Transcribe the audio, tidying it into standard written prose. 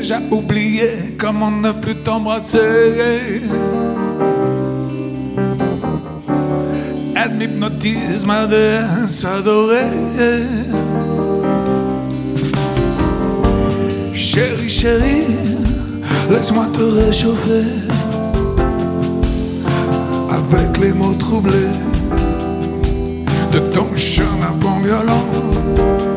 déjà oublié comment ne plus t'embrasser. Elle m'hypnotise, ma déesse adorée. Chérie, chérie, laisse-moi te réchauffer avec les mots troublés de ton chenapan violent.